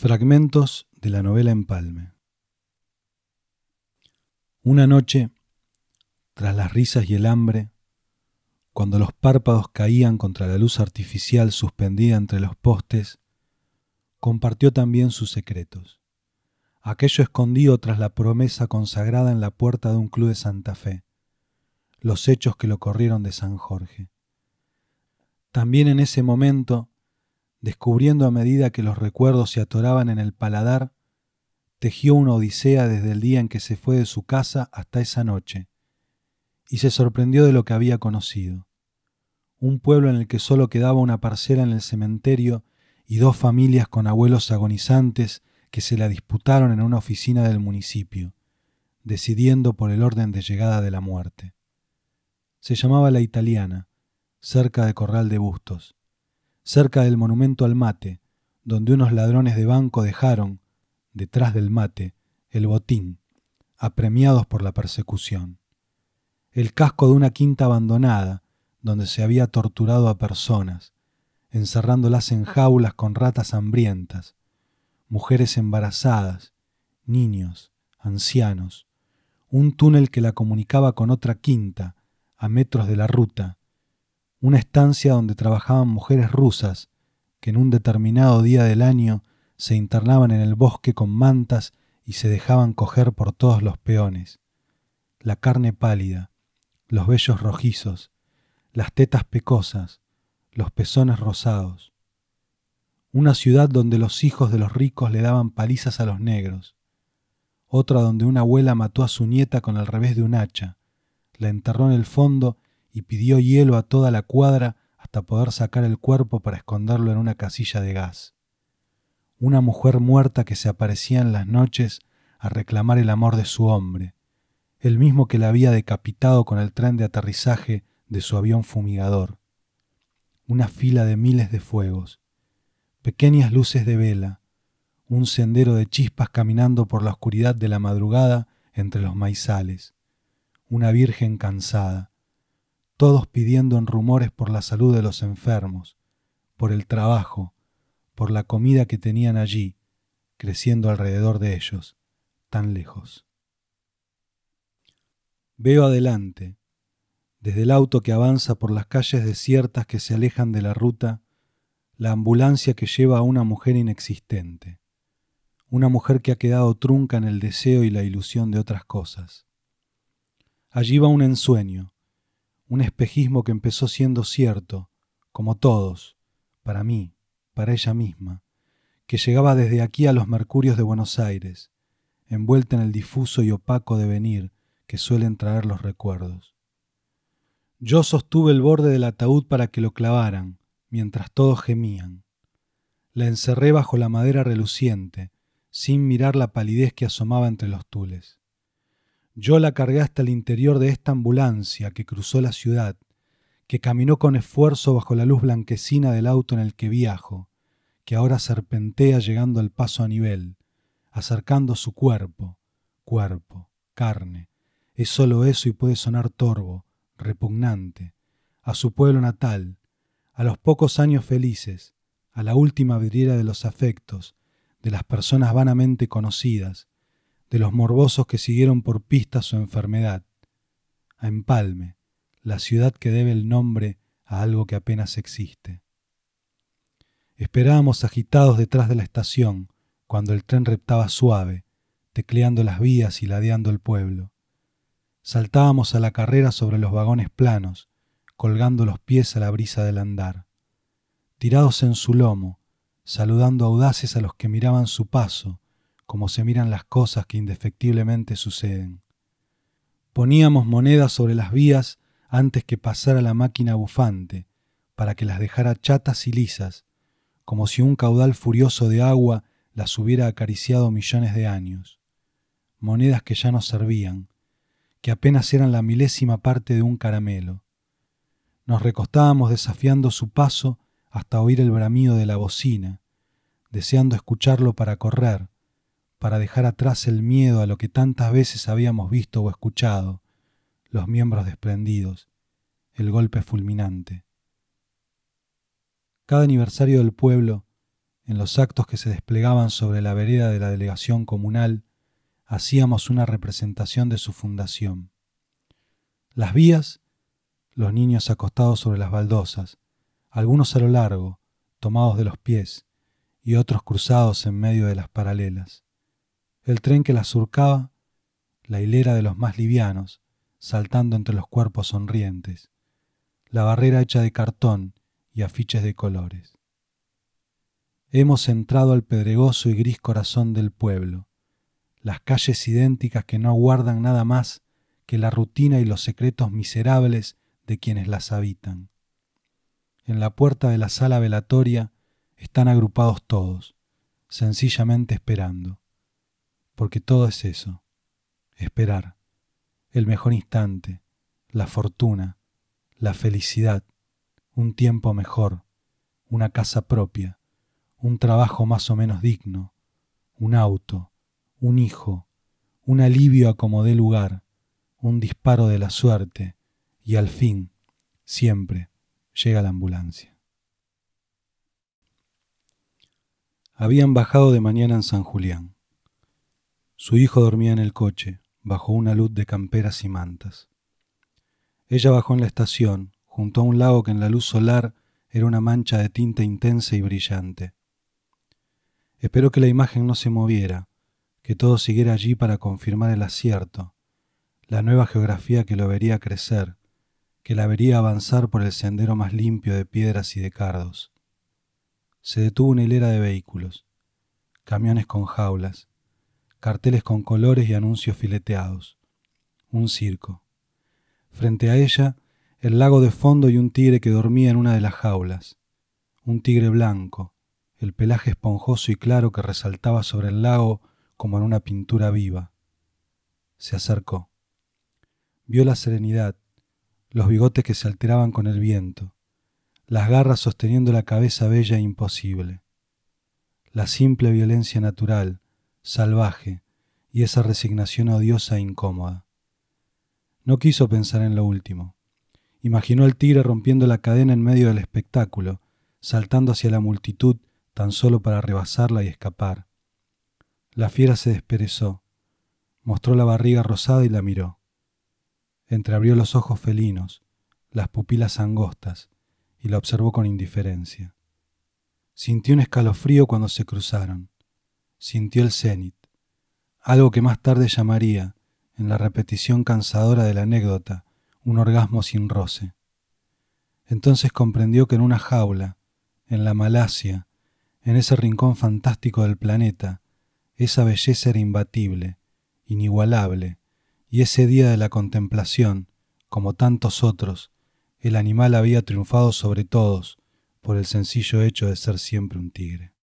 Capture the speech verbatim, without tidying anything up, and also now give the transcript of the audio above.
Fragmentos de la novela Empalme. Una noche, tras las risas y el hambre, cuando los párpados caían contra la luz artificial suspendida entre los postes, compartió también sus secretos. Aquello escondido tras la promesa consagrada en la puerta de un club de Santa Fe, los hechos que lo corrieron de San Jorge. También en ese momento, descubriendo a medida que los recuerdos se atoraban en el paladar, tejió una odisea desde el día en que se fue de su casa hasta esa noche, y se sorprendió de lo que había conocido. Un pueblo en el que solo quedaba una parcela en el cementerio y dos familias con abuelos agonizantes que se la disputaron en una oficina del municipio, decidiendo por el orden de llegada de la muerte. Se llamaba La Italiana, cerca de Corral de Bustos, cerca del monumento al mate, donde unos ladrones de banco dejaron, detrás del mate, el botín, apremiados por la persecución. El casco de una quinta abandonada, donde se había torturado a personas, encerrándolas en jaulas con ratas hambrientas, mujeres embarazadas, niños, ancianos, un túnel que la comunicaba con otra quinta, a metros de la ruta, una estancia donde trabajaban mujeres rusas que en un determinado día del año se internaban en el bosque con mantas y se dejaban coger por todos los peones. La carne pálida, los vellos rojizos, las tetas pecosas, los pezones rosados. Una ciudad donde los hijos de los ricos le daban palizas a los negros. Otra donde una abuela mató a su nieta con el revés de un hacha, la enterró en el fondo y pidió hielo a toda la cuadra hasta poder sacar el cuerpo para esconderlo en una casilla de gas. Una mujer muerta que se aparecía en las noches a reclamar el amor de su hombre, el mismo que la había decapitado con el tren de aterrizaje de su avión fumigador. Una fila de miles de fuegos, pequeñas luces de vela, un sendero de chispas caminando por la oscuridad de la madrugada entre los maizales, una virgen cansada, todos pidiendo en rumores por la salud de los enfermos, por el trabajo, por la comida que tenían allí, creciendo alrededor de ellos, tan lejos. Veo adelante, desde el auto que avanza por las calles desiertas que se alejan de la ruta, la ambulancia que lleva a una mujer inexistente, una mujer que ha quedado trunca en el deseo y la ilusión de otras cosas. Allí va un ensueño, un espejismo que empezó siendo cierto, como todos, para mí, para ella misma, que llegaba desde aquí a los mercurios de Buenos Aires, envuelta en el difuso y opaco devenir que suelen traer los recuerdos. Yo sostuve el borde del ataúd para que lo clavaran, mientras todos gemían. La encerré bajo la madera reluciente, sin mirar la palidez que asomaba entre los tules. Yo la cargué hasta el interior de esta ambulancia que cruzó la ciudad, que caminó con esfuerzo bajo la luz blanquecina del auto en el que viajo, que ahora serpentea llegando al paso a nivel, acercando su cuerpo, cuerpo, carne, es solo eso y puede sonar torvo, repugnante, a su pueblo natal, a los pocos años felices, a la última vidriera de los afectos, de las personas vanamente conocidas, de los morbosos que siguieron por pista su enfermedad, a Empalme, la ciudad que debe el nombre a algo que apenas existe. Esperábamos agitados detrás de la estación, cuando el tren reptaba suave, tecleando las vías y ladeando el pueblo. Saltábamos a la carrera sobre los vagones planos, colgando los pies a la brisa del andar. Tirados en su lomo, saludando audaces a los que miraban su paso, como se miran las cosas que indefectiblemente suceden. Poníamos monedas sobre las vías antes que pasara la máquina bufante, para que las dejara chatas y lisas, como si un caudal furioso de agua las hubiera acariciado millones de años. Monedas que ya no servían, que apenas eran la milésima parte de un caramelo. Nos recostábamos desafiando su paso hasta oír el bramido de la bocina, deseando escucharlo para correr, para dejar atrás el miedo a lo que tantas veces habíamos visto o escuchado, los miembros desprendidos, el golpe fulminante. Cada aniversario del pueblo en los actos que se desplegaban sobre la vereda de la delegación comunal, hacíamos una representación de su fundación. Las vías, los niños acostados sobre las baldosas, algunos a lo largo, tomados de los pies, y otros cruzados en medio de las paralelas. El tren que las surcaba, la hilera de los más livianos, saltando entre los cuerpos sonrientes, la barrera hecha de cartón y afiches de colores. Hemos entrado al pedregoso y gris corazón del pueblo, las calles idénticas que no aguardan nada más que la rutina y los secretos miserables de quienes las habitan. En la puerta de la sala velatoria están agrupados todos, sencillamente esperando, porque todo es eso, esperar, el mejor instante, la fortuna, la felicidad, un tiempo mejor, una casa propia, un trabajo más o menos digno, un auto, un hijo, un alivio a como dé lugar, un disparo de la suerte y al fin, siempre, llega la ambulancia. Habían bajado de mañana en San Julián. Su hijo dormía en el coche, bajo una luz de camperas y mantas. Ella bajó en la estación, junto a un lago que en la luz solar era una mancha de tinta intensa y brillante. Esperó que la imagen no se moviera, que todo siguiera allí para confirmar el acierto, la nueva geografía que lo vería crecer, que la vería avanzar por el sendero más limpio de piedras y de cardos. Se detuvo una hilera de vehículos, camiones con jaulas, carteles con colores y anuncios fileteados, un circo. Frente a ella, el lago de fondo y un tigre que dormía en una de las jaulas, un tigre blanco, el pelaje esponjoso y claro que resaltaba sobre el lago como en una pintura viva. Se acercó. Vio la serenidad, los bigotes que se alteraban con el viento, las garras sosteniendo la cabeza bella e imposible, la simple violencia natural, salvaje, y esa resignación odiosa e incómoda. No quiso pensar en lo último. Imaginó al tigre rompiendo la cadena en medio del espectáculo, saltando hacia la multitud tan solo para rebasarla y escapar. La fiera se desperezó, mostró la barriga rosada y la miró. Entreabrió los ojos felinos, las pupilas angostas, y la observó con indiferencia. Sintió un escalofrío cuando se cruzaron. Sintió el cénit, algo que más tarde llamaría, en la repetición cansadora de la anécdota, un orgasmo sin roce. Entonces comprendió que en una jaula, en la Malasia, en ese rincón fantástico del planeta, esa belleza era imbatible, inigualable, y ese día de la contemplación, como tantos otros, el animal había triunfado sobre todos por el sencillo hecho de ser siempre un tigre.